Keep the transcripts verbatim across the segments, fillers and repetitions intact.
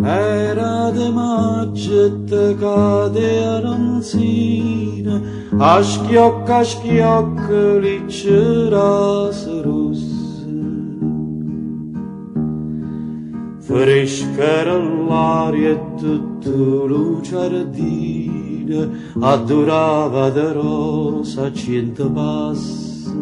Era de maggette cade a ronzina, a schiocco a schiocco li c'erase rosse. Fresca era l'aria e tutto lo giardino addurava de rosa cento passi.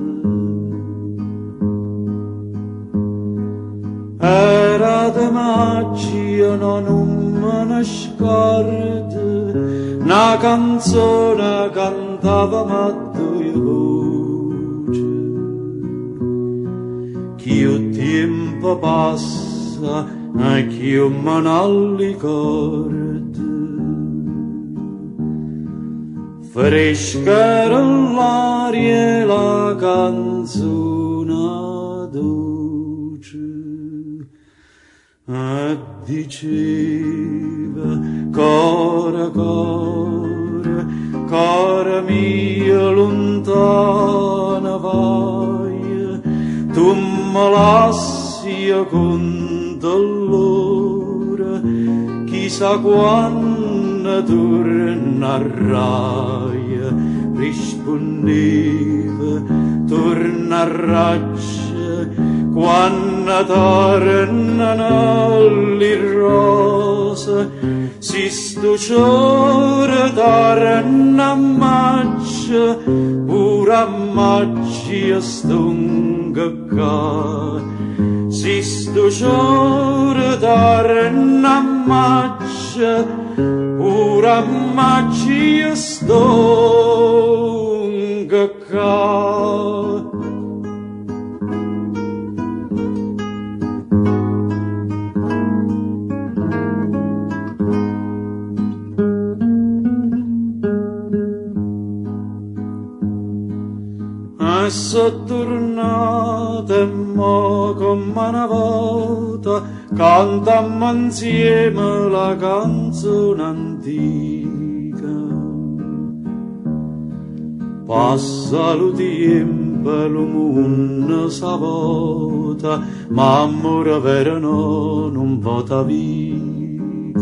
Era de magia, no non me ne scordo, una canzone cantava ma due voci. Che il tempo passa e che io me ne ricordo. Fresca era l'aria e la canzone dolce. E diceva, core, core, core mio lontana vai, tu me lasci con dolore, chissà quando tornerai, rispondeva, tornerai. Quando tornano le rose, si stuciore torna a maggio, pure a maggio stunga qua. Si stuciore torna a maggio, pure a maggio stunga qua. E so tornata e mo come una volta cantammo insieme la canzone antica. Passa lo tempo e lo mondo s'avvota, ma amore vero no, non vota via.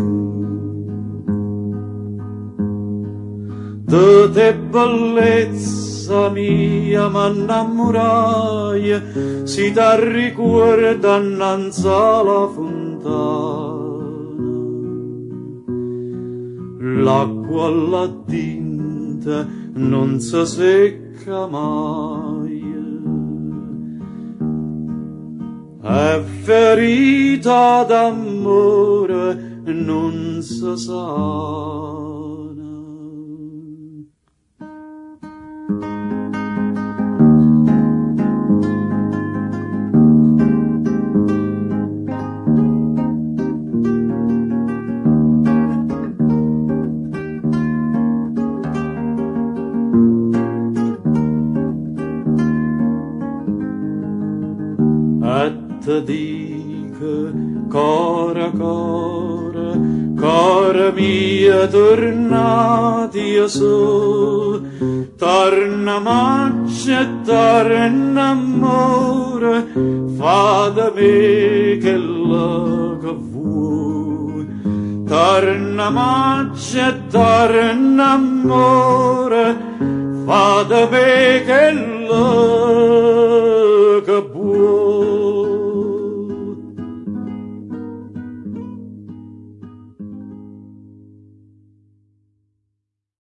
De te bellezza mia m'innamorai, si ti ricorda innanzi alla fontana. L'acqua là tinta non si secca mai, è ferita d'amore non si sana. Te dico, core, core, core mia, tornati a so, torna maggio e torna amore, fa da me che la che vuoi. Torna maggio e torna amore, fa da me che la